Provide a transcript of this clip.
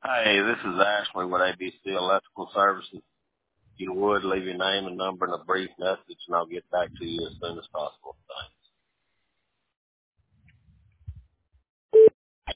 Hey, this is Ashley with ABC Electrical Services. If you would, leave your name and number and a brief message, and I'll get back to you as soon as possible.